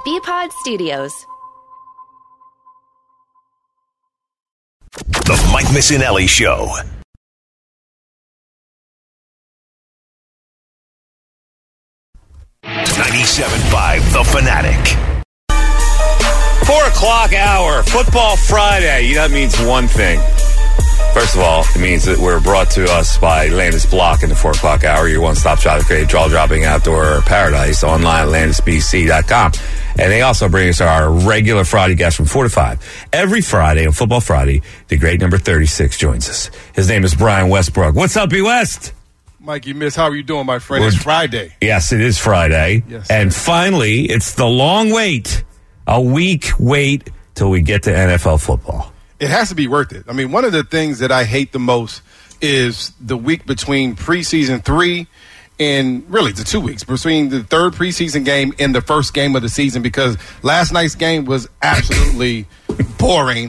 BPod Studios. The Mike Missinelli Show. .97.5 The Fanatic. 4 o'clock hour, Football Friday. That means one thing. First of all, it means that we're brought to us by Landis Block in the 4 o'clock hour, your one-stop shop to create jaw-dropping outdoor paradise online at landisbc.com. And they also bring us our regular Friday guest from 4 to 5. Every Friday on Football Friday, the great number 36 joins us. His name is Brian Westbrook. What's up, B. West? Mikey Miss, how are you doing, my friend? It's Friday. Yes, it is Friday. Yes, and finally, it's the long wait. A week wait till we get to NFL football. It has to be worth it. I mean, one of the things that I hate the most is the week between preseason 3 and really the 2 weeks between the third preseason game and the first game of the season, because last night's game was absolutely boring.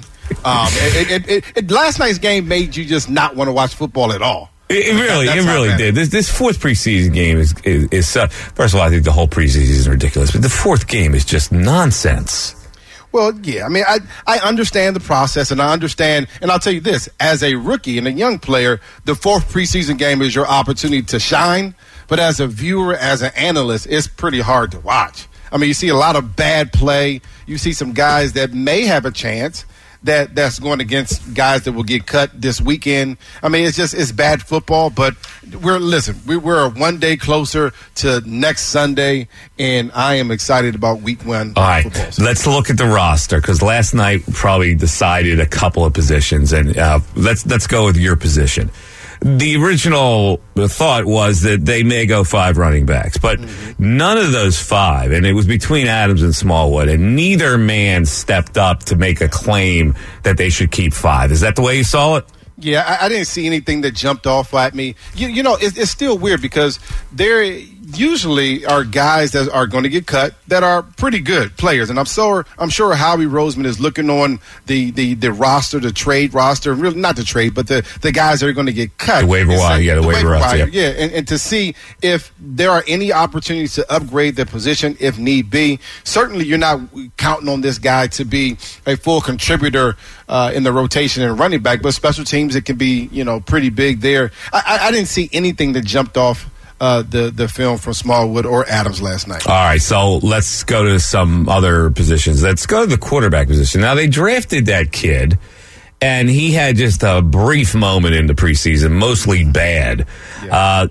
Last night's game made you just not want to watch football at all. It really did. This fourth preseason game is first of all, I think the whole preseason is ridiculous, but the fourth game is just nonsense. Well, yeah, I mean, I understand the process, and I understand, and I'll tell you this, as a rookie and a young player, the fourth preseason game is your opportunity to shine, but as a viewer, as an analyst, it's pretty hard to watch. I mean, you see a lot of bad play. You see some guys that may have a chance that's going against guys that will get cut this weekend. I mean, it's bad football, but we're one day closer to next Sunday, and I am excited about week 1. All right, let's look at the roster, because last night probably decided a couple of positions, and let's go with your position. The original thought was that they may go 5 running backs, but none of those 5, and it was between Adams and Smallwood, and neither man stepped up to make a claim that they should keep 5. Is that the way you saw it? Yeah, I didn't see anything that jumped off at me. You know, it's still weird, because there usually are guys that are going to get cut that are pretty good players, and I'm sure Howie Roseman is looking on the roster, the trade roster, really not the trade, but the guys that are going to get cut. The waiver wire, the waiver wire. Yeah, and to see if there are any opportunities to upgrade their position if need be. Certainly, you're not counting on this guy to be a full contributor in the rotation and running back, but special teams, it can be, pretty big there. I didn't see anything that jumped off the film from Smallwood or Adams last night. All right, so let's go to some other positions. Let's go to the quarterback position. Now, they drafted that kid, and he had just a brief moment in the preseason, mostly bad. Yeah.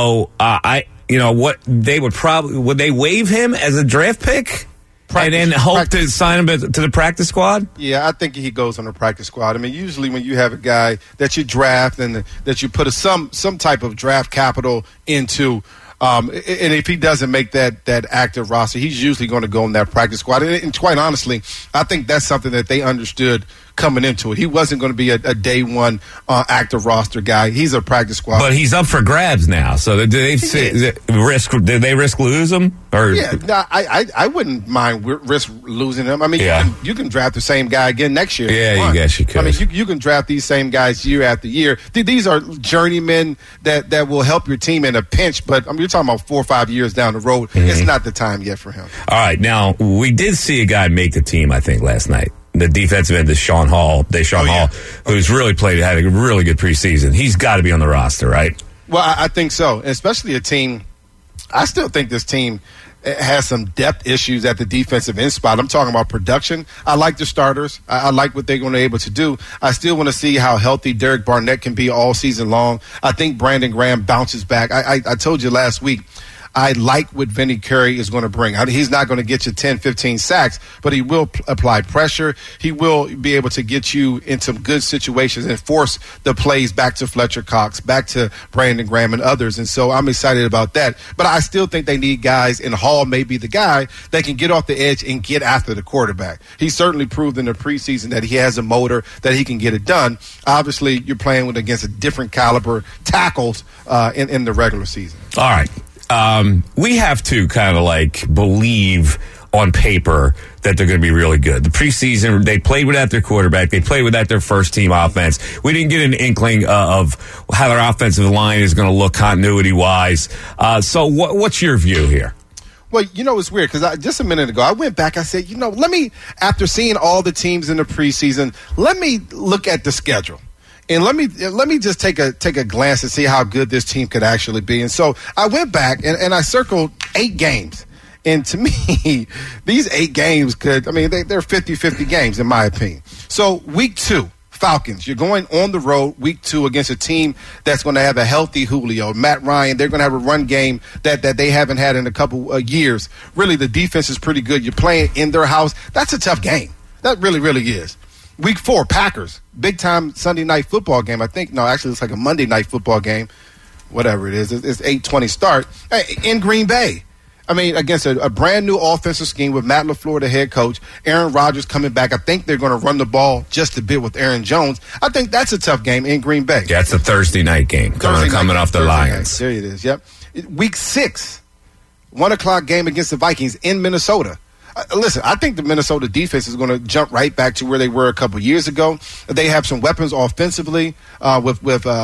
Would they waive him as a draft pick? And then hope to sign him to the practice squad? Yeah, I think he goes on the practice squad. I mean, usually when you have a guy that you draft and that you put some type of draft capital into, and if he doesn't make that active roster, he's usually going to go on that practice squad. And quite honestly, I think that's something that they understood coming into it. He wasn't going to be a day one active roster guy. He's a practice squad. But he's up for grabs now. So did they risk losing him? Or? Yeah, no, I wouldn't mind risk losing him. I mean, you can draft the same guy again next year. Yeah, I guess you could. I mean, you can draft these same guys year after year. These are journeymen that will help your team in a pinch. But you're talking about 4 or 5 years down the road. Mm-hmm. It's not the time yet for him. All right, now we did see a guy make the team, I think, last night. The defensive end is Deshaun Hall, who's really had a really good preseason. He's got to be on the roster, right? Well, I think so, especially a team. I still think this team has some depth issues at the defensive end spot. I'm talking about production. I like the starters. I like what they're going to be able to do. I still want to see how healthy Derek Barnett can be all season long. I think Brandon Graham bounces back. I told you last week, I like what Vinny Curry is going to bring. He's not going to get you 10, 15 sacks, but he will apply pressure. He will be able to get you in some good situations and force the plays back to Fletcher Cox, back to Brandon Graham and others. And so I'm excited about that. But I still think they need guys, and Hall may be the guy that can get off the edge and get after the quarterback. He certainly proved in the preseason that he has a motor, that he can get it done. Obviously, you're playing against a different caliber tackles in the regular season. All right. We have to kind of believe on paper that they're going to be really good. The preseason, they played without their quarterback. They played without their first-team offense. We didn't get an inkling of how their offensive line is going to look continuity-wise. So what's your view here? Well, it's weird because just a minute ago I went back. I said, after seeing all the teams in the preseason, let me look at the schedule. And let me just take a glance and see how good this team could actually be. And so I went back and I circled 8 games. And to me, these 8 games they're 50-50 games in my opinion. So week 2, Falcons, you're going on the road week 2 against a team that's going to have a healthy Julio, Matt Ryan. They're going to have a run game that they haven't had in a couple of years. Really, the defense is pretty good. You're playing in their house. That's a tough game. That really, really is. Week 4, Packers, big-time Sunday night football game. Actually, it's like a Monday night football game, whatever it is. It's 8:20 start in Green Bay. Against a brand-new offensive scheme with Matt LaFleur, the head coach, Aaron Rodgers coming back. I think they're going to run the ball just a bit with Aaron Jones. I think that's a tough game in Green Bay. Yeah, it's a Thursday night game coming off the Lions. There it is, yep. Week 6, 1 o'clock game against the Vikings in Minnesota. Listen, I think the Minnesota defense is going to jump right back to where they were a couple years ago. They have some weapons offensively with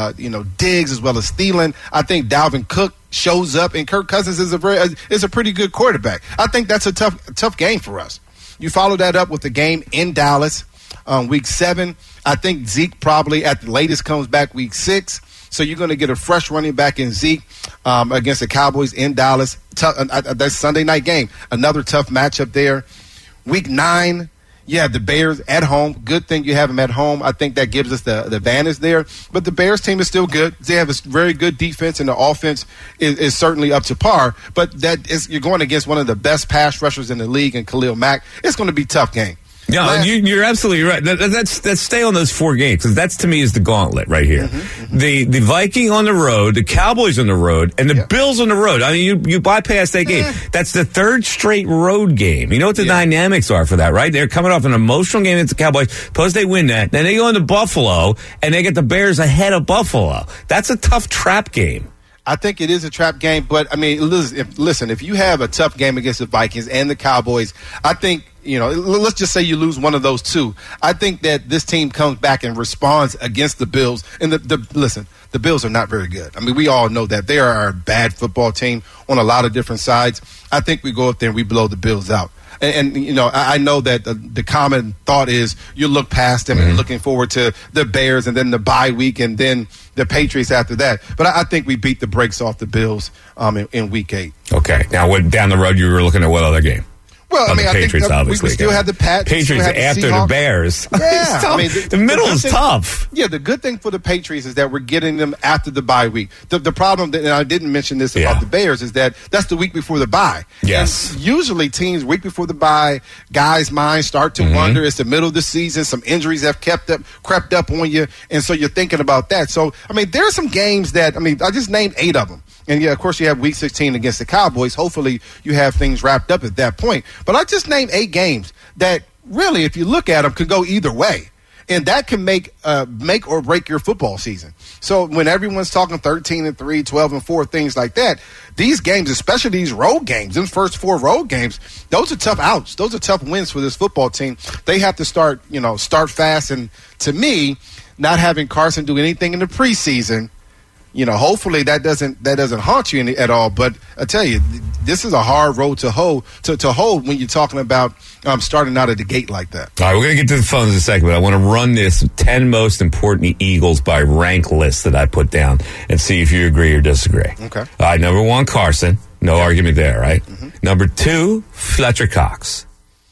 Diggs as well as Thielen. I think Dalvin Cook shows up, and Kirk Cousins is a pretty good quarterback. I think that's a tough game for us. You follow that up with the game in Dallas, week 7. I think Zeke probably at the latest comes back week 6. So you're going to get a fresh running back in Zeke against the Cowboys in Dallas. That's Sunday night game. Another tough matchup there. Week 9, the Bears at home. Good thing you have them at home. I think that gives us the advantage there. But the Bears team is still good. They have a very good defense, and the offense is certainly up to par. But you're going against one of the best pass rushers in the league in Khalil Mack. It's going to be a tough game. Yeah, you're absolutely right. Let's stay on those 4 games because that's to me is the gauntlet right here. Mm-hmm. The Viking on the road, the Cowboys on the road, and the Bills on the road. You bypass that game. That's the 3rd straight road game. You know what the dynamics are for that, right? They're coming off an emotional game against the Cowboys. Suppose they win that, then they go into Buffalo and they get the Bears ahead of Buffalo. That's a tough trap game. I think it is a trap game, but listen, if you have a tough game against the Vikings and the Cowboys, I think, let's just say you lose one of those 2. I think that this team comes back and responds against the Bills. And the Bills are not very good. We all know that. They are a bad football team on a lot of different sides. I think we go up there and we blow the Bills out. And I know that the common thought is you look past them and looking forward to the Bears and then the bye week and then the Patriots after that. But I think we beat the brakes off the Bills in week 8. Okay. Now, down the road, you were looking at what other game? Well, the Patriots, think obviously. We still have the Patriots after the Bears. Yeah. The middle is tough. Yeah, the good thing for the Patriots is that we're getting them after the bye week. The problem, and I didn't mention this about the Bears, is that that's the week before the bye. Yes. And usually teams, week before the bye, guys' minds start to wonder. It's the middle of the season. Some injuries have crept up on you, and so you're thinking about that. So, there are some games that, I just named 8 of them. And, of course, you have Week 16 against the Cowboys. Hopefully you have things wrapped up at that point. But I just named 8 games that really, if you look at them, could go either way. And that can make or break your football season. So when everyone's talking 13-3, 12-4, things like that, these games, especially these road games, them first 4 road games, those are tough outs. Those are tough wins for this football team. They have to start fast. And to me, not having Carson do anything in the preseason, hopefully that doesn't haunt you at all. But I tell you, this is a hard road to hold when you're talking about starting out at the gate like that. All right, we're going to get to the phones in a second, but I want to run this 10 most important Eagles by rank list that I put down and see if you agree or disagree. Okay. All right, number 1, Carson. No argument there, right? Mm-hmm. Number 2, Fletcher Cox.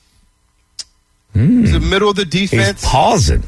The middle of the defense. He's pausing.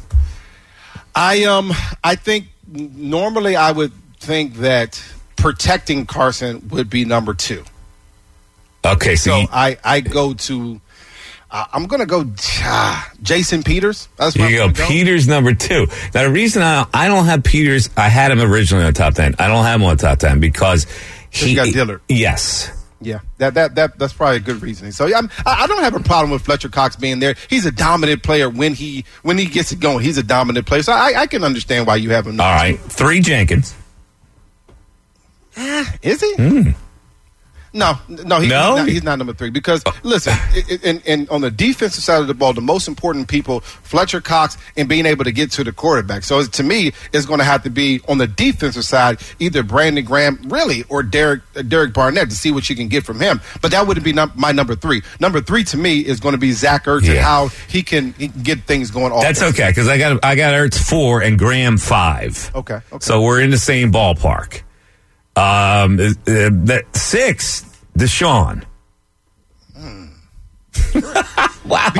I think normally I would think that protecting Carson would be number 2. Okay, so I go to I'm going to go Jason Peters. That's you go. Peters number 2. Now, the reason I don't have Peters, I had him originally on top 10. I don't have him on top 10 because he got Dillard. Yes. Yeah, that's probably a good reasoning. So I don't have a problem with Fletcher Cox being there. He's a dominant player when he gets it going. He's a dominant player. So I can understand why you have him. All right, 3, Jenkins. Is he? No, he's not number 3 because listen, and on the defensive side of the ball, the most important people, Fletcher Cox, and being able to get to the quarterback. So to me, it's going to have to be on the defensive side, either Brandon Graham, really, or Derek Barnett to see what you can get from him. But that wouldn't be my number 3. Number 3 to me is going to be Zach Ertz and how he can get things going. That's okay because I got Ertz 4 and Graham 5. Okay. So we're in the same ballpark. That 6, Deshaun. Wow.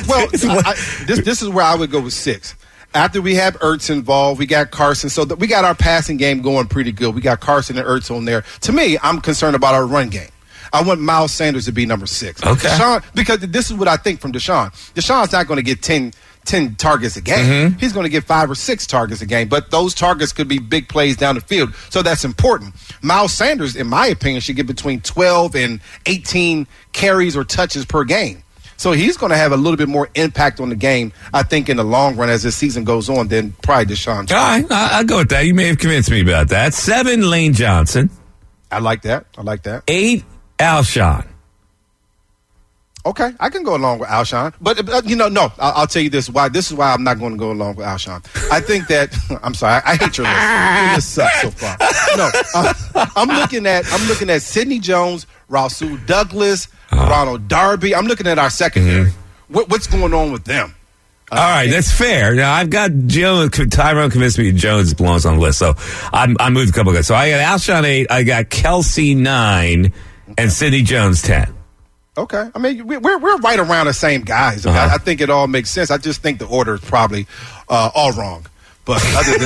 This is where I would go with 6. After we have Ertz involved, we got Carson. So we got our passing game going pretty good. We got Carson and Ertz on there. To me, I'm concerned about our run game. I want Miles Sanders to be number 6. Okay. Deshaun, because this is what I think from Deshaun. Deshaun's not going to get 10 targets a game. Mm-hmm. He's going to get 5 or 6 targets a game, but those targets could be big plays down the field. So that's important. Miles Sanders, in my opinion, should get between 12 and 18 carries or touches per game. So he's going to have a little bit more impact on the game, I think, in the long run as this season goes on than probably Deshaun. All right, I'll go with that. You may have convinced me about that. 7, Lane Johnson. I like that. 8, Alshon. Okay, I can go along with Alshon, but no. I'll tell you this: why. This is why I'm not going to go along with Alshon. I think that I'm sorry. I hate your list. Your list sucks so far. No, I'm looking at Sidney Jones, Rasul Douglas, Ronald Darby. I'm looking at our secondary. Mm-hmm. What's going on with them? All right, that's fair. Now I've got Jones. Tyrone convinced me Jones belongs on the list, so I moved a couple of guys. So I got Alshon 8, I got Kelsey 9, and Sidney Jones 10. Okay, I mean we're right around the same guys. I mean, I think it all makes sense. I just think the order is probably all wrong. But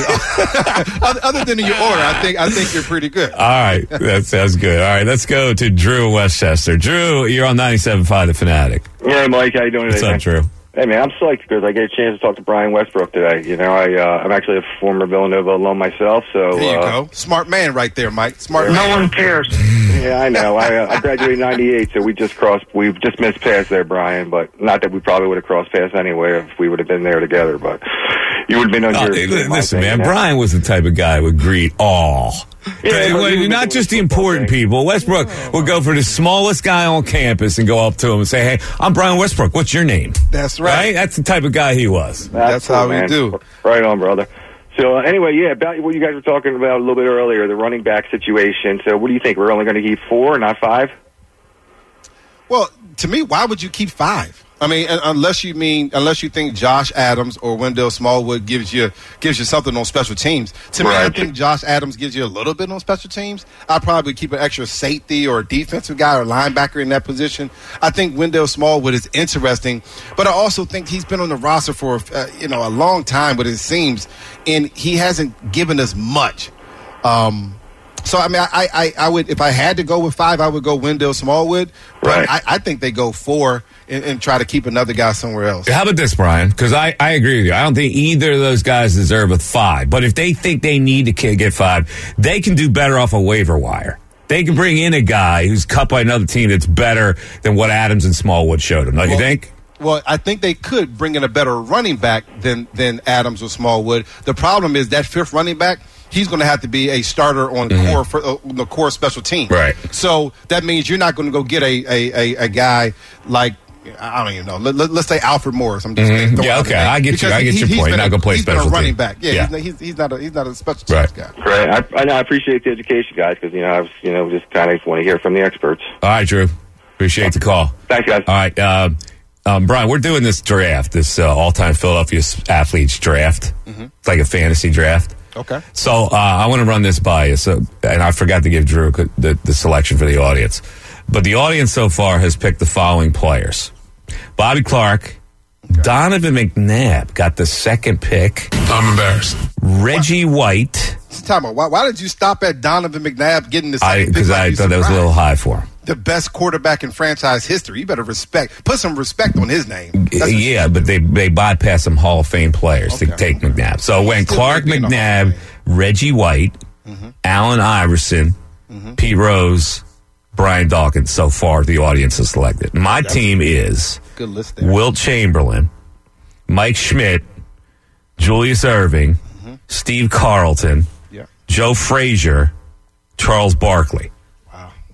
other than your order, I think you're pretty good. All right, that sounds good. All right, let's go to Drew in Westchester. Drew, you're on 97.5 The Fanatic. Hey, Mike, how you doing today? What's up, Drew? Hey, man, I'm psyched because I get a chance to talk to Brian Westbrook today. You know, I'm actually a former Villanova alum myself. So there you go. Smart man right there, Mike. Smart man. No one cares. Yeah, I know. I graduated in 98, so we've just missed paths there, Brian. But not that we probably would have crossed paths anyway if we would have been there together. But you would have been on your... Listen, man, Brian was the type of guy who would greet all. Yeah, not just the important people. Westbrook would go for the smallest guy on campus and go up to him and say, "Hey, I'm Brian Westbrook. What's your name?" That's right. That's the type of guy he was. That's cool, how we do. Right on, brother. So anyway, about what you guys were talking about a little bit earlier, the running back situation. So what do you think? We're only going to keep 4, not 5? Well, to me, why would you keep 5? I mean, unless you think Josh Adams or Wendell Smallwood gives you something on special teams. To me, I think Josh Adams gives you a little bit on special teams. I'd probably keep an extra safety or defensive guy or linebacker in that position. I think Wendell Smallwood is interesting, but I also think he's been on the roster for a long time. But it seems, and he hasn't given us much. So, I mean, I would, if I had to go with 5, I would go Wendell Smallwood. But I think they go 4 and try to keep another guy somewhere else. How about this, Brian? Because I agree with you. I don't think either of those guys deserve a 5. But if they think they need to get 5, they can do better off a waiver wire. They can bring in a guy who's cut by another team that's better than what Adams and Smallwood showed them. Don't you think? Well, I think they could bring in a better running back than Adams or Smallwood. The problem is that 5th running back, he's going to have to be a starter on the core special team. Right. So that means you're not going to go get a guy like, I don't even know. Let's say Alfred Morris. I'm just okay. I get you. I get your point. You're not going to play special team. He's a running back. Yeah. He's not a special teams guy. Right. I appreciate the education, guys, because just kind of want to hear from the experts. All right, Drew. Appreciate the call. Thanks, guys. All right. Brian, we're doing this draft, this all-time Philadelphia athletes draft. Mm-hmm. It's like a fantasy draft. Okay. So I want to run this by you. So, and I forgot to give Drew the selection for the audience. But the audience so far has picked the following players. Bobby Clark, Donovan McNabb got the 2nd pick. I'm embarrassed. Reggie White. Why did you stop at Donovan McNabb getting the 2nd pick? Because I thought that was a little high for him. The best quarterback in franchise history. You better put some respect on his name. Yeah, but they bypassed some Hall of Fame players to take McNabb. So when Clark, McNabb, Reggie White, Allen Iverson, Pete Rose, Brian Dawkins, so far the audience has selected. My team is good list there. Wilt Chamberlain, Mike Schmidt, Julius Erving, Steve Carlton, Joe Frazier, Charles Barkley. Wow.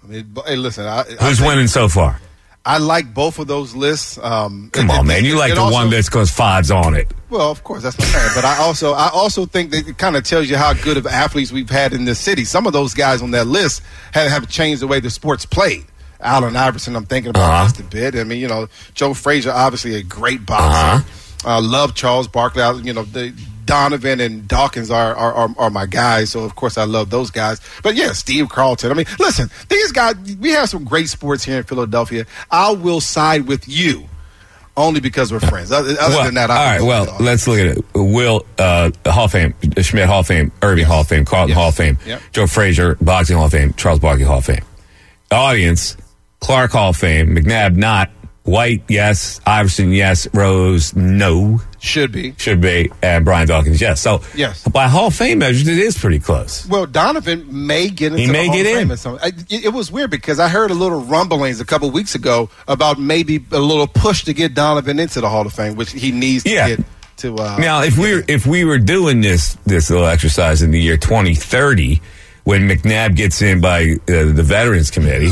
Hey, listen. Who's winning so far? I like both of those lists. Come on, man. You like the one that's got 5s on it. Well, of course, that's my man. But I also think that it kind of tells you how good of athletes we've had in this city. Some of those guys on that list have changed the way the sport's played. Allen Iverson, I'm thinking about just a bit. I mean, Joe Frazier, obviously a great boxer. Love Charles Barkley. Donovan and Dawkins are my guys, so of course I love those guys. But yeah, Steve Carlton. I mean, listen, these guys, we have some great sports here in Philadelphia. I will side with you only because we're friends. Other than that, let's look at it. Will Hall of Fame, Schmidt Hall of Fame, Irving Hall of Fame, Carlton Hall of Fame, Joe Frazier, Boxing Hall of Fame, Charles Barkley Hall of Fame. Audience, Clark Hall of Fame, McNabb not, White yes, Iverson yes, Rose no. Should be, and Brian Dawkins, yes. So, by Hall of Fame measures, it is pretty close. Well, Donovan may get into the Hall of Fame at some. It was weird because I heard a little rumblings a couple weeks ago about maybe a little push to get Donovan into the Hall of Fame, which he needs to get to. Now, if we were doing this little exercise in the year 2030, when McNabb gets in by the Veterans Committee,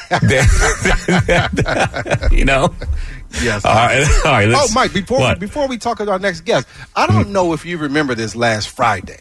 Yes. All right. Mike, before we talk about our next guest, I don't know if you remember this last Friday,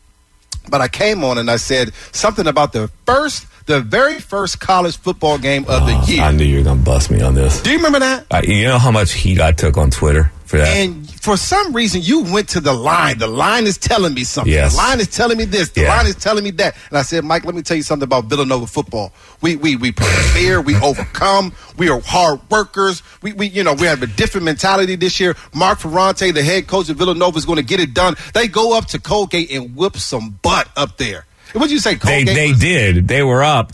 but I came on and I said something about the very first college football game of the year. I knew you were going to bust me on this. Do you remember that? You know how much heat I took on Twitter for that? And for some reason, you went to the line. The line is telling me something. Yes. The line is telling me this. The line is telling me that. And I said, Mike, let me tell you something about Villanova football. We persevere. We overcome. We are hard workers. We have a different mentality this year. Mark Ferrante, the head coach of Villanova, is going to get it done. They go up to Colgate and whip some butt up there. What did you say, Colgate? They did. They were up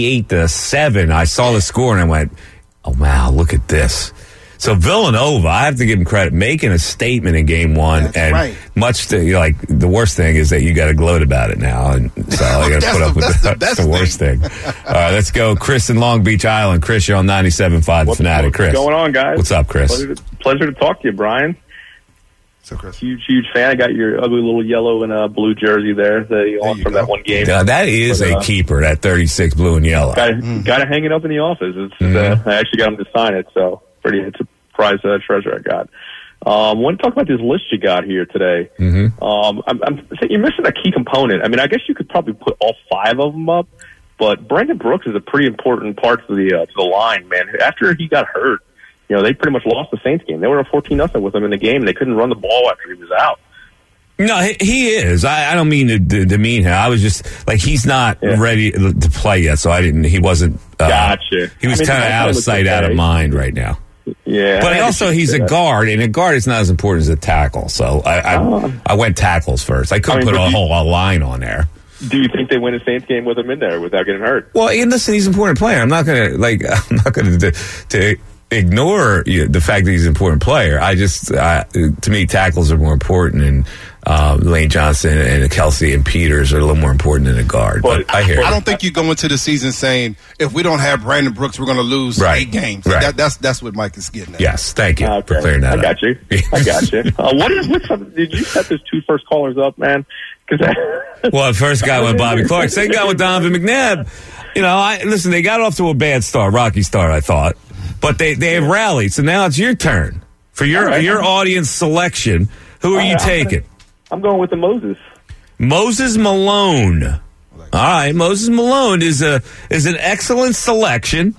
28-7. I saw the score and I went, oh, wow, look at this. So Villanova, I have to give them credit, making a statement in game one. That's and right. Much to, the worst thing is that you got to gloat about it now. And so I got to put up with that. That's the worst thing. All right, let's go. Chris in Long Beach Island. Chris, you're on 97.5 The Fanatic. Chris. What's going on, guys? What's up, Chris? Pleasure to talk to you, Brian. So, Chris. Huge fan. I got your ugly little yellow and blue jersey there that you on from that one game. That is a keeper, that 36 blue and yellow. Got to hang it up in the office. I actually got him to sign it, so it's a prize treasure I got. I want to talk about this list you got here today. I'm saying you're missing a key component. I mean, I guess you could probably put all 5 of them up, but Brandon Brooks is a pretty important part to the line, man. After he got hurt, they pretty much lost the Saints game. They were up 14-0 with him in the game, and they couldn't run the ball after he was out. No, he is. I don't mean to demean him. I was just he's not ready to play yet, so he wasn't. Gotcha. He was kind of out of sight, out of mind right now. Yeah, but he's a guard, and a guard is not as important as a tackle. So I went tackles first. I couldn't put a whole line on there. Do you think they win a Saints game with him in there without getting hurt? Well, listen, he's an important player. I'm not going to ignore the fact that he's an important player. To me, tackles are more important, and Lane Johnson and Kelsey and Peters are a little more important than a guard. But I hear. I don't think you go into the season saying if we don't have Brandon Brooks, we're going to lose 8 games. Right. That's what Mike is getting at. Yes, thank you for clearing that up. I got you. Did you set those 2 first callers up, man? Well, the first guy went Bobby Clark. Second guy went Donovan McNabb. Listen, they got off to a bad start, rocky start, I thought. But they have rallied, so now it's your turn. For your audience selection, who are you taking? I'm going with the Moses. Moses Malone. All right, Moses Malone is an excellent selection.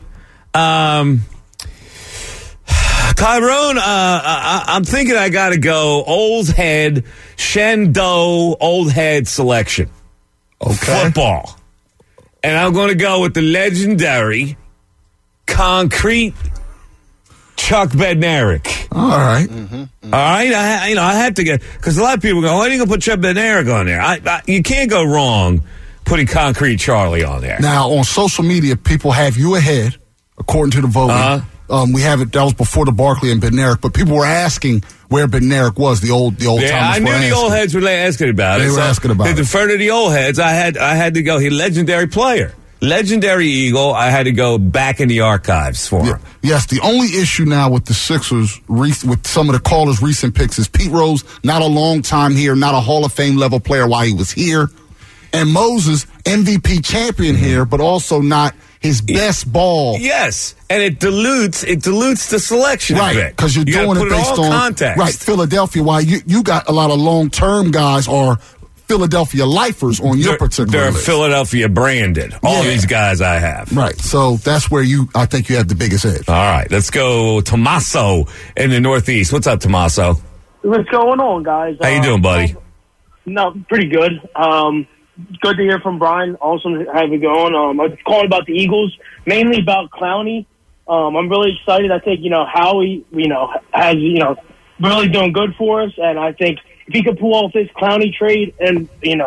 Tyrone, I'm thinking I got to go old head, Shendo, old head selection. Okay. Football. And I'm going to go with the legendary, concrete Chuck Bednarik. All right. All right. I had to get, because a lot of people go, why are you going to put Chuck Bednarik on there? You can't go wrong putting Concrete Charlie on there. Now, on social media, people have you ahead, according to the voting. We have it. That was before the Barkley and Bednarik, but people were asking where Bednarik was. The old yeah, Thomas. I knew the old heads were asking about it. They were asking about it. To defer to the old heads, I had to go. He legendary player, legendary Eagle. I had to go back in the archives for him. Yes, the only issue now with the Sixers, with some of the callers' recent picks, is Pete Rose, not a long time here, not a Hall of Fame level player while he was here, and Moses, MVP champion here, but also not his best ball. Yes, and it dilutes the selection a Right, bit. because you're doing put it based all on context. Right, Philadelphia. Why you got a lot of long-term guys or Philadelphia lifers on your particular They're list. Philadelphia branded. All these guys I have. Right, so that's where I think you have the biggest edge. All right, let's go Tommaso in the Northeast. What's up, Tommaso? What's going on, guys? How you doing, buddy? No, pretty good. Good to hear from Brian. Awesome to have it going. I was calling about the Eagles, mainly about Clowney. I'm really excited. I think, Howie, has, really doing good for us. And I think if he could pull off this Clowney trade and,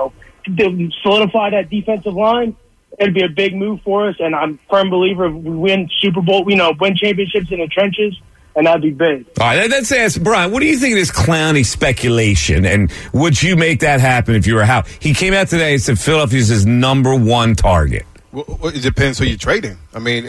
solidify that defensive line, it'd be a big move for us. And I'm a firm believer if we win Super Bowl, win championships in the trenches, and that'd be big. All right, let's ask Brian, what do you think of this Clowney speculation? And would you make that happen if you were Howie? He came out today and said Philadelphia's his number one target. Well, it depends who you're trading. I mean,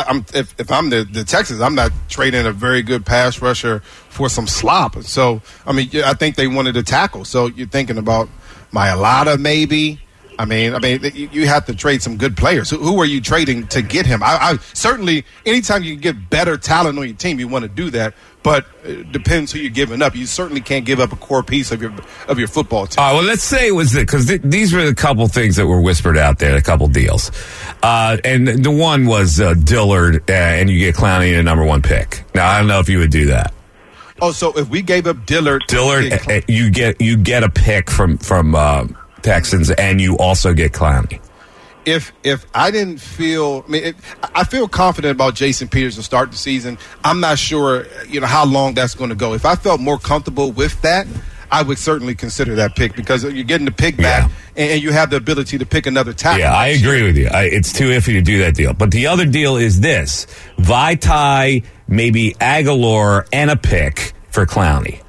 if I'm the Texans, I'm not trading a very good pass rusher for some slop. So, I mean, I think they wanted to tackle. So you're thinking about Mailata maybe. I mean, you have to trade some good players. Who are you trading to get him? I certainly, anytime you can get better talent on your team, you want to do that. But it depends who you're giving up. You certainly can't give up a core piece of your football team. Well, let's say it was because these were the couple things that were whispered out there, a couple deals. And the one was Dillard, and you get Clowney in a number one pick. Now, I don't know if you would do that. Oh, so if we gave up Dillard, you get a pick from Texans, and you also get Clowney. If I didn't feel, I feel confident about Jason Peters to start the season. I'm not sure, how long that's going to go. If I felt more comfortable with that, I would certainly consider that pick because you're getting the pick back and you have the ability to pick another tackle. Yeah, I agree with you. It's too iffy to do that deal. But the other deal is this: Vaitai, maybe Aguilar, and a pick for Clowney.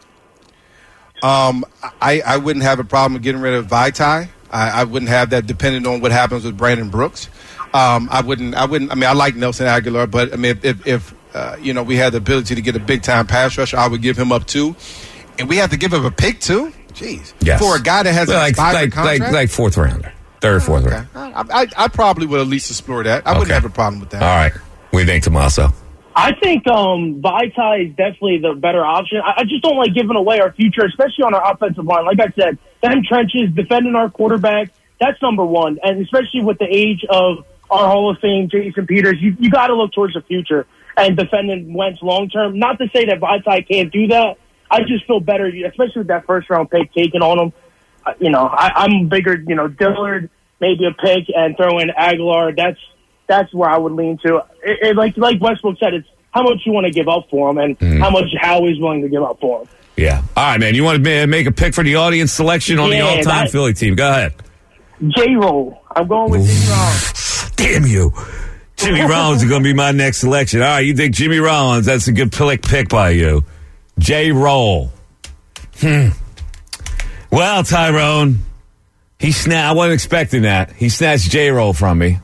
I wouldn't have a problem getting rid of Vaitai. I wouldn't have that depending on what happens with Brandon Brooks. I wouldn't. I like Nelson Aguilar, but if we had the ability to get a big time pass rusher, I would give him up too. And we have to give him a pick too. Jeez, yes. For a guy that has an expired contract, like fourth rounder, third, fourth round. I probably would at least explore that. I wouldn't have a problem with that. All right, what do you think, Tommaso? I think Vaitai is definitely the better option. I just don't like giving away our future, especially on our offensive line. Like I said, them trenches, defending our quarterback, that's number one. And especially with the age of our Hall of Fame, Jason Peters, you got to look towards the future and defending Wentz long term. Not to say that Vaitai can't do that. I just feel better, especially with that first round pick taken on him. I'm bigger, Dillard, maybe a pick, and throw in Aguilar. That's where I would lean to. Like Westbrook said, it's how much you want to give up for him and how much Howie's willing to give up for him. Yeah. All right, man. You want to make a pick for the audience selection on the all-time Philly team? Go ahead. J-Roll. I'm going with Jimmy Rollins. Damn you. Jimmy Rollins is going to be my next selection. All right, you think Jimmy Rollins, that's a good pick by you. J-Roll. Well, Tyrone, I wasn't expecting that. He snatched J-Roll from me.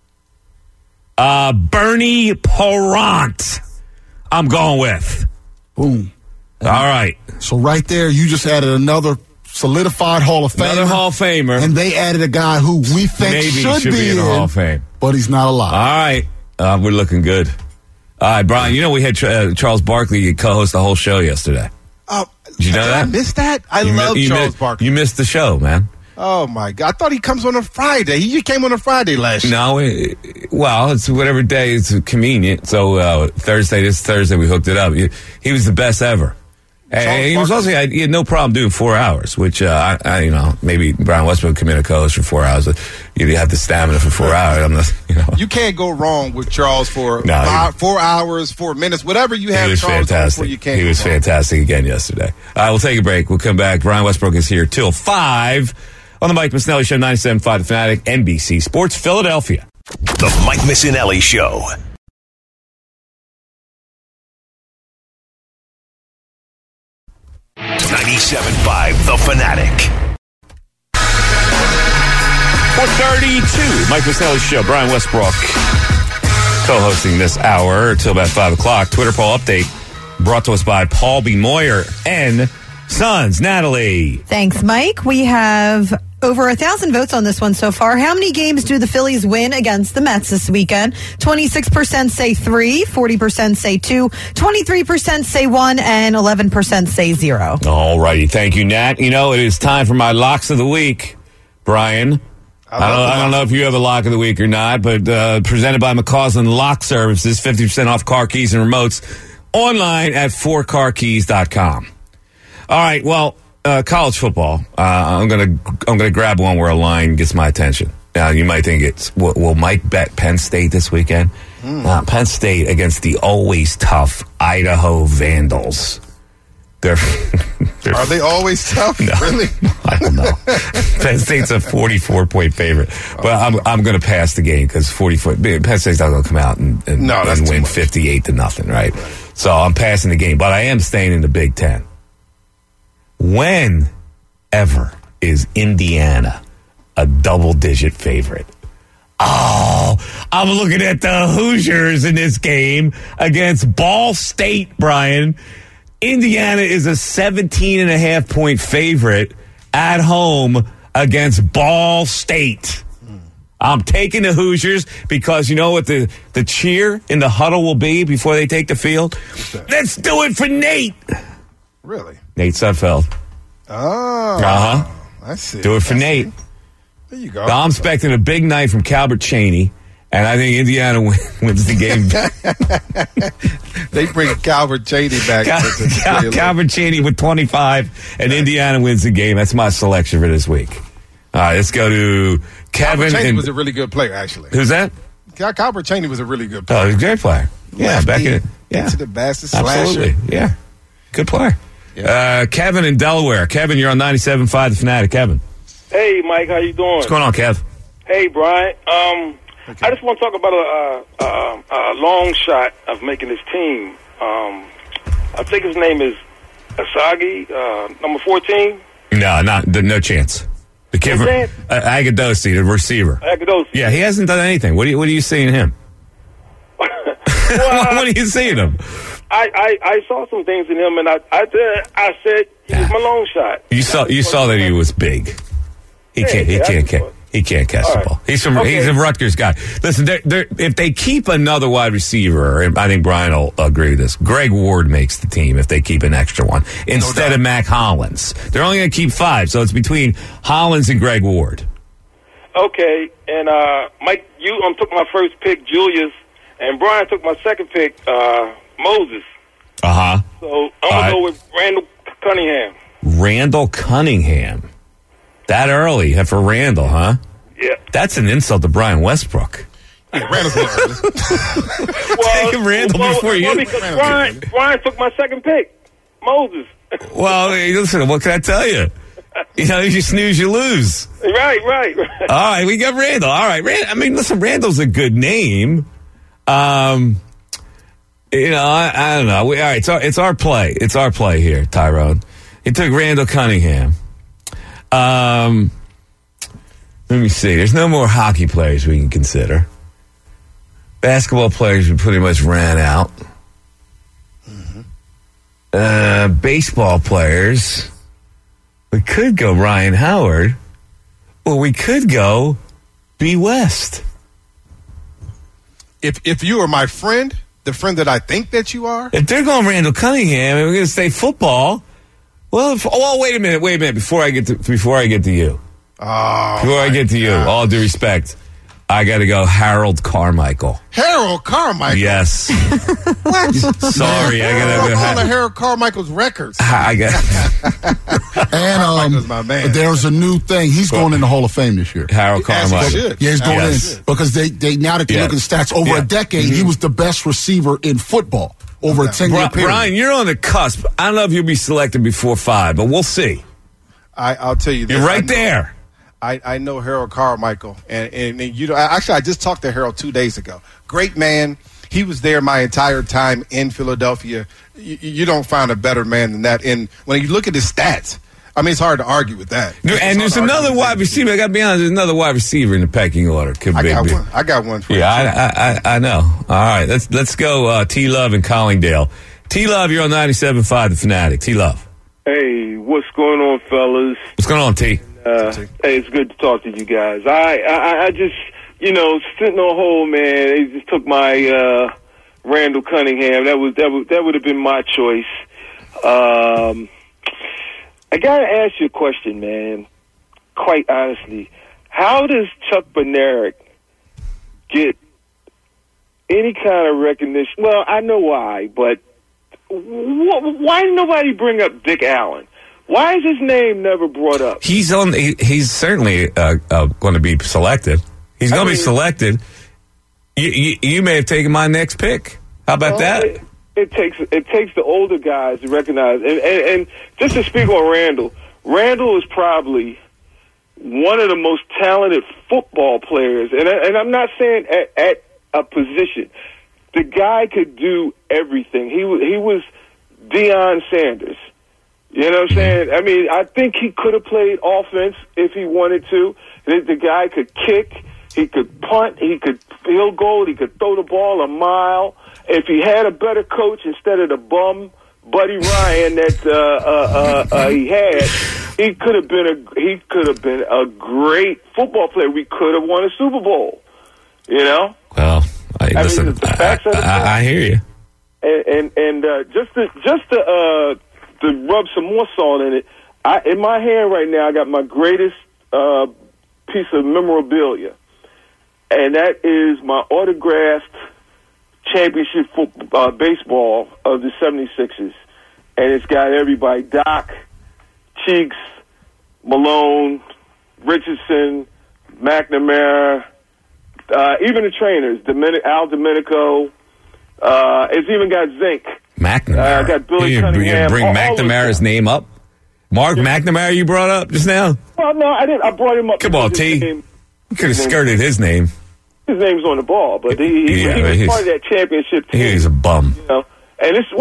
Bernie Parent, I'm going with. Boom. All right. So right there, you just added another solidified Hall of Famer. Another Hall of Famer. And they added a guy who we think maybe should be in the Hall of Fame. But he's not alive. All right. We're looking good. All right, Brian, we had Charles Barkley co-host the whole show yesterday. Did you know that? I missed that? I love Charles Barkley. You missed the show, man. Oh, my God. I thought he comes on a Friday. He came on a Friday last year. No, it's whatever day is convenient. So this Thursday, we hooked it up. He was the best ever. And he was also, he had no problem doing 4 hours, which, maybe Brian Westbrook come in a co-host for 4 hours. You have the stamina for 4 hours. You can't go wrong with Charles for 4 hours, 4 minutes, whatever you have. He was Charles fantastic. He was fantastic again yesterday. We'll take a break. We'll come back. Brian Westbrook is here till 5 on the Mike Missinelli Show, 97.5 The Fanatic, NBC Sports, Philadelphia. The Mike Missinelli Show. .97.5 The Fanatic. 4:32, Mike Missinelli Show. Brian Westbrook co-hosting this hour till about 5 o'clock. Twitter poll update brought to us by Paul B. Moyer and Sons. Natalie. Thanks, Mike. We have over 1,000 votes on this one so far. How many games do the Phillies win against the Mets this weekend? 26% say 3, 40% say 2, 23% say 1, and 11% say 0. All righty. Thank you, Nat. You know, it is time for my locks of the week, Brian. I don't know if you have a lock of the week or not, but presented by McCausland Lock Services, 50% off car keys and remotes online at 4carkeys.com. All right, well, college football. I'm gonna grab one where a line gets my attention. Now, you might think it's will Mike bet Penn State this weekend? Penn State against the always tough Idaho Vandals. Are they always tough? No, really? I don't know. Penn State's a 44-point favorite, but I'm going to pass the game because 44. Penn State's not going to come out and win 58-0, right? So I'm passing the game, but I am staying in the Big Ten. Whenever is Indiana a double-digit favorite? Oh, I'm looking at the Hoosiers in this game against Ball State, Brian. Indiana is a 17.5-point favorite at home against Ball State. I'm taking the Hoosiers because you know what the cheer in the huddle will be before they take the field? Let's do it for Nate. Really? Nate Sudfeld. Oh. Uh-huh. I see. Do it for Nate. There you go. I'm expecting a big night from Calbert Chaney, and I think Indiana wins the game. They bring Calbert Chaney back. Calbert Chaney with 25, and Indiana wins the game. That's my selection for this week. All right, let's go to Kevin. Calbert Chaney was a really good player, actually. Who's that? Calbert Chaney was a really good player. Oh, he's a great player. Yeah, back in it. Yeah. To the basket Absolutely. slasher. Yeah. Good player. Yeah. Kevin in Delaware. Kevin, you're on 97.5 The Fanatic. Kevin. Hey, Mike, how you doing? What's going on, Kev? Hey, Brian. I just want to talk about a long shot of making this team. I think his name is Asagi, number 14. No chance. The kid from Agadosi, the receiver. Agadosi. Yeah, he hasn't done anything. What do you see in him? What do you see in him? I saw some things in him, and I said he was my long shot. You saw that he was big. He can't catch the ball. He's a Rutgers guy. Listen, if they keep another wide receiver, and I think Brian will agree with this, Greg Ward makes the team if they keep an extra one instead of Mac Hollins. They're only going to keep 5, so it's between Hollins and Greg Ward. Okay, and Mike, you took my first pick, Julius, and Brian took my second pick, Moses. Uh-huh. So I'm going to go with Randall Cunningham. Randall Cunningham. That early for Randall, huh? Yeah. That's an insult to Brian Westbrook. Yeah, Randall's early. Taking Randall before you. Well, because Brian took my second pick, Moses. Well, listen, what can I tell you? You snooze, you lose. Right. All right, we got Randall. All right, listen, Randall's a good name. I don't know. All right, it's our play. It's our play here, Tyrone. He took Randall Cunningham. Let me see. There's no more hockey players we can consider. Basketball players we pretty much ran out. Baseball players, we could go Ryan Howard, or we could go B. West. If you are my friend, the friend that I think that you are, if they're going Randall Cunningham and we're going to say football, well, wait a minute. Before I get to you. All due respect, I got to go Harold Carmichael. Harold Carmichael? Yes. What? Sorry, I got to go. All of Harold Carmichael's records. I got. And my man. There's a new thing. He's going in the Hall of Fame this year. Harold Carmichael. Yeah, he's going in because they now that you look at the stats over a decade, he was the best receiver in football over a 10-year period. Brian, you're on the cusp. I don't know if you'll be selected before 5, but we'll see. I'll tell you this. You're right there. I know Harold Carmichael, and actually I just talked to Harold 2 days ago. Great man. He was there my entire time in Philadelphia. You don't find a better man than that. And when you look at his stats, I mean, it's hard to argue with that. And there's another wide receiver. I got to be honest. There's another wide receiver in the pecking order. I got one for you. Yeah, I know. All right, let's go. T Love and Collingdale. T Love, you're on 97.5 The Fanatic. T Love. Hey, what's going on, fellas? What's going on, T? Hey, it's good to talk to you guys. I just, sitting on hold, man. They just took my Randall Cunningham. That would have been my choice. I gotta ask you a question, man. Quite honestly, how does Chuck Bednarik get any kind of recognition? Well, I know why, but why did nobody bring up Dick Allen? Why is his name never brought up? He's certainly going to be selected. He's going to be selected. You may have taken my next pick. How about that? It takes the older guys to recognize. And just to speak on Randall is probably one of the most talented football players. And I'm not saying at a position. The guy could do everything. He was Deion Sanders. You know what I'm saying? I mean, I think he could have played offense if he wanted to. The guy could kick. He could punt. He could field goal. He could throw the ball a mile. If he had a better coach instead of the bum Buddy Ryan that he had, he could have been a great football player. We could have won a Super Bowl. Well, listen, I hear you. And just to rub some more salt in it, in my hand right now, I got my greatest piece of memorabilia, and that is my autographed championship baseball of the 76ers. And it's got everybody, Doc, Cheeks, Malone, Richardson, McNamara, even the trainers, Al Domenico. It's even got Zink. McNamara. Got Billy Cunningham. Bring McNamara's name up? Mark McNamara you brought up just now? Well, no, I didn't. I brought him up. Come on, T. You could have skirted his name. His name's on the ball, but he was part of that championship team. He's a bum. And he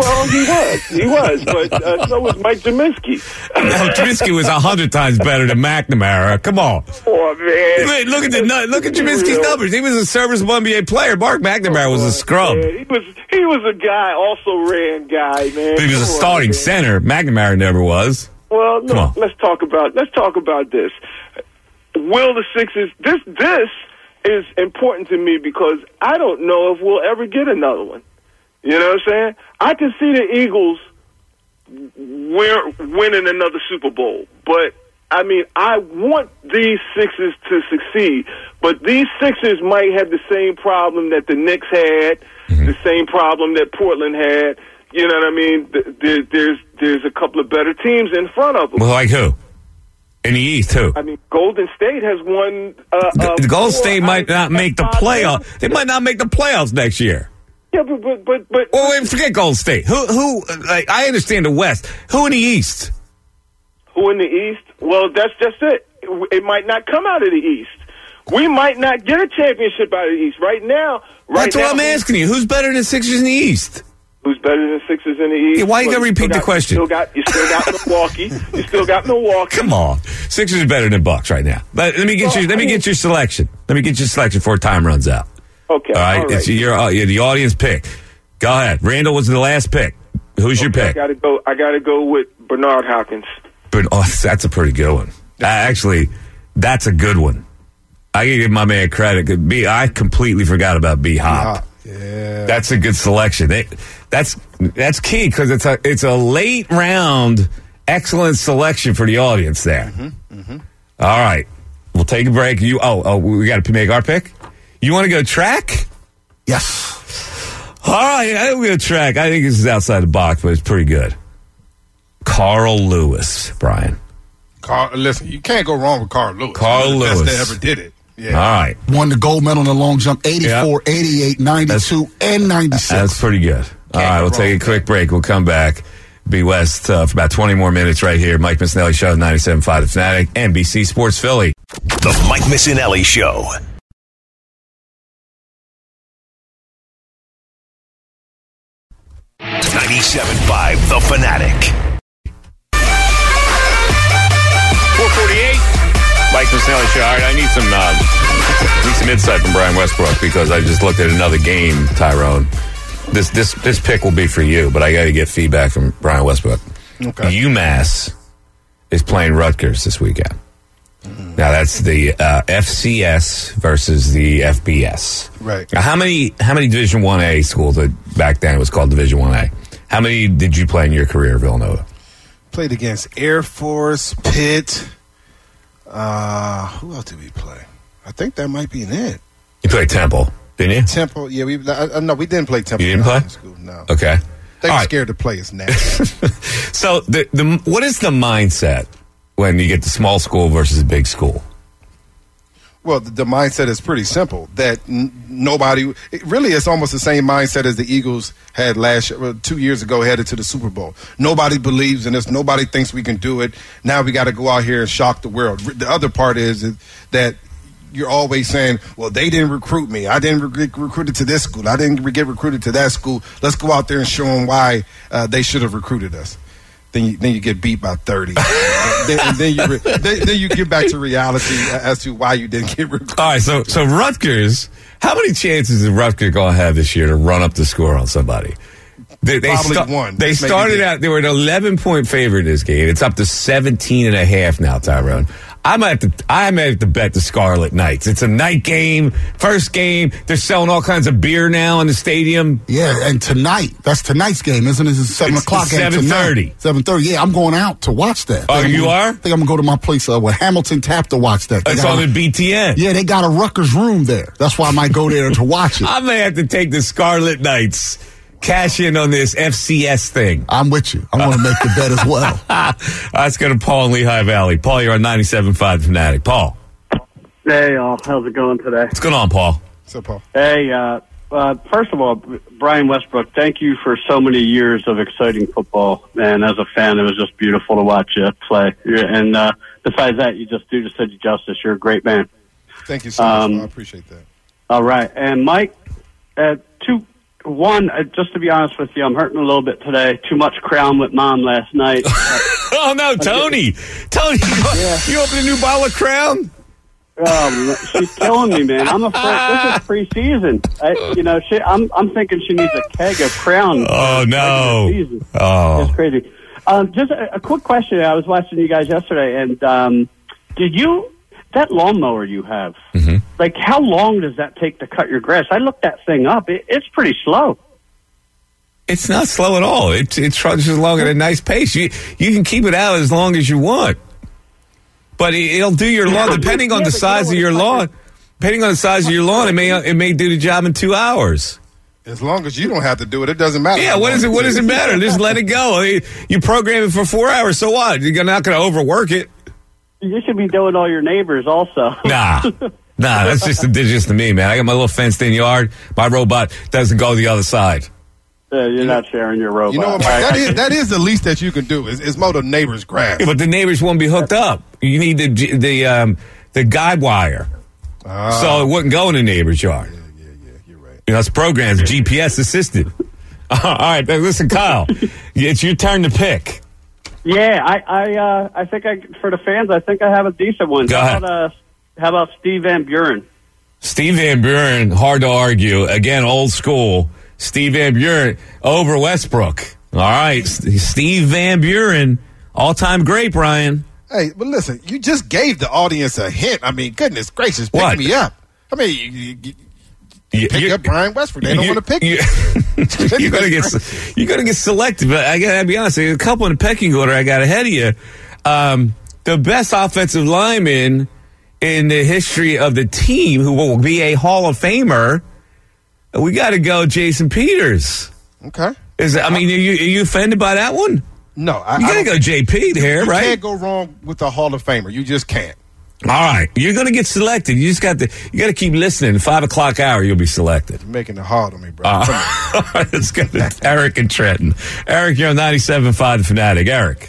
was, but so was Mike Jaminski. No, Jaminski was 100 times better than McNamara. Come on. Oh, man. Look at Jaminski's numbers. He was a serviceable NBA player. Mark McNamara was a scrub. Man. He was a guy, also ran guy, man. But he was a starting center. McNamara never was. Well, no, let's talk about this. Will the Sixers, this is important to me because I don't know if we'll ever get another one. You know what I'm saying? I can see the Eagles winning another Super Bowl. But, I mean, I want these Sixers to succeed. But these Sixers might have the same problem that the Knicks had, the same problem that Portland had. You know what I mean? There's a couple of better teams in front of them. Well, like who? In the East, who? I mean, Golden State has won. The Golden State might not make the playoffs. They might not make the playoffs next year. Yeah, but. Well, wait, forget Golden State. Who? Like, I understand the West. Who in the East? Who in the East? Well, that's just it. It might not come out of the East. We might not get a championship out of the East right now. That's what I'm asking you. Who's better than Sixers in the East? Who's better than Sixers in the East? Yeah, why you gotta repeat the question? You still got Milwaukee. You still got Milwaukee. Come on, Sixers are better than Bucks right now. But let me get your selection. Let me get your selection before time runs out. Okay. All right. It's you're the audience pick. Go ahead. Randall was the last pick. Who's your pick? I gotta go with Bernard Hopkins. That's a pretty good one. Actually, that's a good one. I can give my man credit. I completely forgot about B-Hop. Yeah, that's a good selection. That's key because it's a late round, excellent selection for the audience there. All right, we'll take a break. We got to make our pick. You want to go track? Yes. All right, I think we'll go track. I think this is outside the box, but it's pretty good. Carl Lewis, Brian. Listen, you can't go wrong with Carl Lewis. Carl Lewis. The best that ever did it. Yeah. All right. Won the gold medal in the long jump, 84, 88, 92, and 96. That's pretty good. All right, we'll take a quick break. We'll come back. Be West for about 20 more minutes right here. Mike Missinelli Show, 97.5 The Fanatic, NBC Sports Philly. The Mike Missinelli Show. .97.5 The Fanatic. 448. Mike Missinelli Show. All right, I need some insight from Brian Westbrook because I just looked at another game, Tyrone. This pick will be for you, but I got to get feedback from Brian Westbrook. Okay. UMass is playing Rutgers this weekend. Now that's the FCS versus the FBS. Right. Now, how many Division 1A schools back then it was called Division 1A? How many did you play in your career, Villanova? Played against Air Force, Pitt. Who else did we play? I think that might be it. You played Temple, didn't you? Temple, yeah. No, we didn't play Temple. You didn't play? School, no. Okay. They were All right. scared to play us now. So what is the mindset when you get the small school versus a big school? Well, the mindset is pretty simple. That nobody, it's almost the same mindset as the Eagles had 2 years ago, headed to the Super Bowl. Nobody believes in us. Nobody thinks we can do it. Now we got to go out here and shock the world. The other part is that you're always saying, well, they didn't recruit me. I didn't get recruited to this school. I didn't get recruited to that school. Let's go out there and show them why they should have recruited us. Then you get beat by 30. then you get back to reality as to why you didn't get recruited. All right, so Rutgers, how many chances is Rutgers going to have this year to run up the score on somebody? Probably one. They started out, they were an 11-point favorite in this game. It's up to 17.5 now, Tyrone. I'm at the bet the Scarlet Knights. It's a night game, first game. They're selling all kinds of beer now in the stadium. Yeah, and that's tonight's game, isn't it? It's 7 o'clock game. 7:30. 7:30. Yeah, I'm going out to watch that. Oh, you are? I think I'm going to go to my place with Hamilton Tap to watch that. It's on the BTN. Yeah, they got a Rutgers room there. That's why I might go there to watch it. I may have to take the Scarlet Knights. Cash in on this FCS thing. I'm with you. I want to make the bet as well. Let's go to Paul in Lehigh Valley. Paul, you're on 97.5 The Fanatic. Paul. Hey, y'all. How's it going today? What's going on, Paul? So, Paul. Hey, first of all, Brian Westbrook, thank you for so many years of exciting football. And as a fan, it was just beautiful to watch you play. And besides that, you just do such justice. You're a great man. Thank you so much. I appreciate that. All right. And Mike, just to be honest with you, I'm hurting a little bit today. Too much Crown with Mom last night. Oh, no, Tony. Tony, you opened a new bottle of Crown? She's killing me, man. I'm afraid. This is preseason. I'm thinking she needs a keg of Crown. Oh, no. Oh. It's crazy. Just a quick question. I was watching you guys yesterday, and that lawnmower you have, like, how long does that take to cut your grass? I looked that thing up. It's pretty slow. It's not slow at all. It trudges along at a nice pace. You can keep it out as long as you want. But it'll do your lawn, depending on the size of your lawn. Depending on the size of your lawn, it may do the job in 2 hours. As long as you don't have to do it, it doesn't matter. Yeah, what does it matter? Just let it go. You program it for 4 hours, so what? You're not going to overwork it. You should be doing all your neighbors also. Nah, that's just indigenous to me, man. I got my little fenced-in yard. My robot doesn't go the other side. You're not sharing your robot. You know what, Mike? That is the least that you can do is mow the neighbor's grass. Yeah, but the neighbors won't be hooked up. You need the guide wire, so it wouldn't go in the neighbor's yard. Yeah, you're right. It's programmed, GPS assisted. All right, listen, Kyle, it's your turn to pick. Yeah, I think for the fans, I think I have a decent one. Go ahead. How about Steve Van Buren? Steve Van Buren, hard to argue. Again, old school. Steve Van Buren over Westbrook. All right, Steve Van Buren, all-time great, Brian. Hey, but listen, you just gave the audience a hint. I mean, goodness gracious, pick me up. I mean, you pick up Brian Westbrook. They don't want to pick you. You're gonna get selected. But I gotta be honest, there's a couple in the pecking order I got ahead of you. The best offensive lineman in the history of the team, who will be a Hall of Famer, we got to go Jason Peters. Okay. Are you offended by that one? No, you got to go JP there, right? You can't go wrong with the Hall of Famer. You just can't. All right, you're going to get selected. You got to keep listening. 5 o'clock hour, you'll be selected. You're making it hard on me, bro. All right, let's go to Eric and Trenton. Eric, you're on 97.5 The Fanatic. Eric.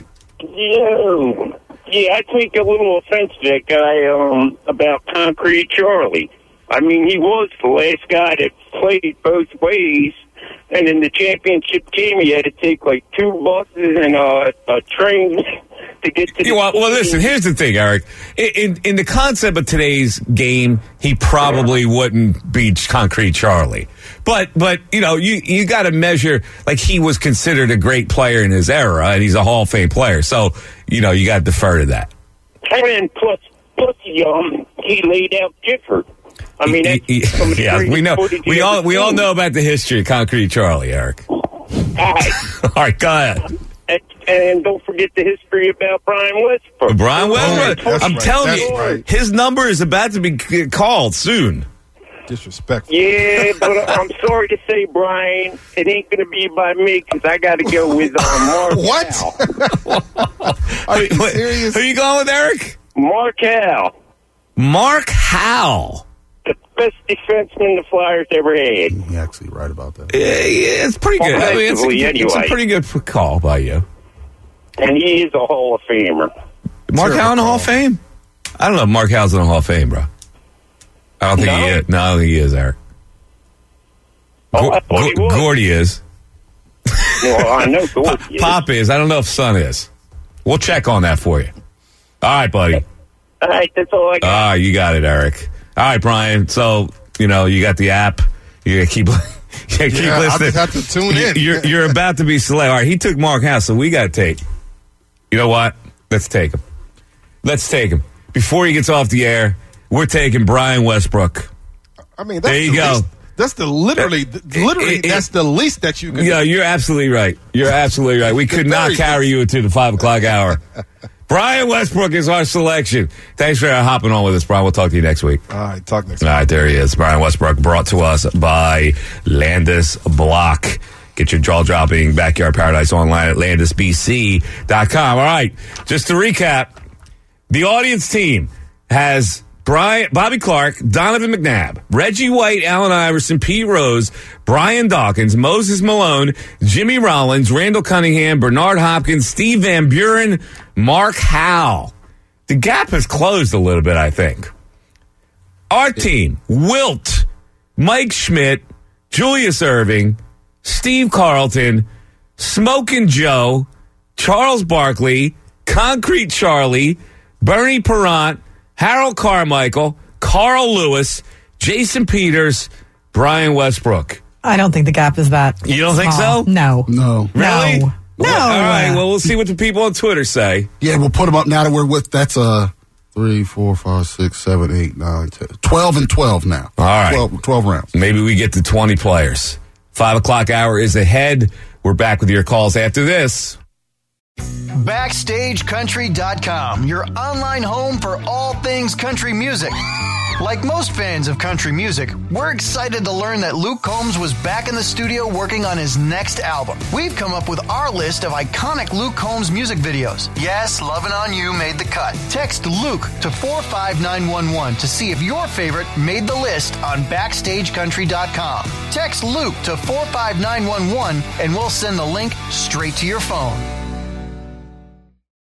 Yeah, I take a little offense to that guy about Concrete Charlie. I mean, he was the last guy that played both ways, and in the championship game, he had to take like 2 buses and a train to get to the well, listen, here's the thing, Eric. In the concept of today's game, he probably wouldn't beat Concrete Charlie. But you got to measure, like, he was considered a great player in his era, and he's a Hall of Fame player. So, you got to defer to that. And plus, Plus, he laid out Gifford. I mean, we know. We all know about the history of Concrete Charlie, Eric. All right, go ahead. And don't forget the history about Brian Westbrook. Brian Westbrook. I'm telling you, his number is about to be called soon. Disrespectful. Yeah, but I'm sorry to say, Brian, it ain't going to be by me because I got to go with Mark What? Are you serious? Who are you going with, Eric? Mark Howell. Mark Howell. The best defenseman the Flyers ever had. You're actually right about that. Yeah, it's pretty good. I mean, it's a pretty good call by you. And he is a Hall of Famer. Mark Howell in the Hall of Fame? I don't know if Mark Howell's in the Hall of Fame, bro. I don't think he is. No, I don't think he is, Eric. Gordy is. Well, I know Gordy is. Pop is. I don't know if Son is. We'll check on that for you. All right, buddy. All right, that's all I got. You got it, Eric. All right, Brian. So, you got the app. You got to keep listening. I just have to tune in. You're about to be selected. All right, he took Mark House, so we got to take. You know what? Let's take him. Before he gets off the air, we're taking Brian Westbrook. I mean, there you go. That's literally that's the least that you can. Yeah, you're absolutely right. We could not carry you into the 5 o'clock hour. Brian Westbrook is our selection. Thanks for hopping on with us, Brian. We'll talk to you next week. All right, talk next week. All right, there he is. Brian Westbrook, brought to us by Landis Block. Get your jaw-dropping Backyard Paradise online at landisbc.com. All right, just to recap, the audience team has Bobby Clark, Donovan McNabb, Reggie White, Allen Iverson, Pete Rose, Brian Dawkins, Moses Malone, Jimmy Rollins, Randall Cunningham, Bernard Hopkins, Steve Van Buren, Mark Howell. The gap has closed a little bit, I think. Our team, Wilt, Mike Schmidt, Julius Irving, Steve Carlton, Smokin' Joe, Charles Barkley, Concrete Charlie, Bernie Perrant, Harold Carmichael, Carl Lewis, Jason Peters, Brian Westbrook. I don't think the gap is that. You don't think so? No. Really? No. All right. Well, we'll see what the people on Twitter say. Yeah, we'll put them up now that we're with. That's 3, 4, 5, 6, 7, 8, 9, 10. 12 and 12 now. All right. 12 rounds. Maybe we get to 20 players. 5 o'clock hour is ahead. We're back with your calls after this. BackstageCountry.com, your online home for all things country music. Like most fans of country music, we're excited to learn that Luke Combs was back in the studio working on his next album. We've come up with our list of iconic Luke Combs music videos. Yes, Lovin' On You made the cut. Text Luke to 45911 to see if your favorite made the list on BackstageCountry.com. Text Luke to 45911 and we'll send the link straight to your phone.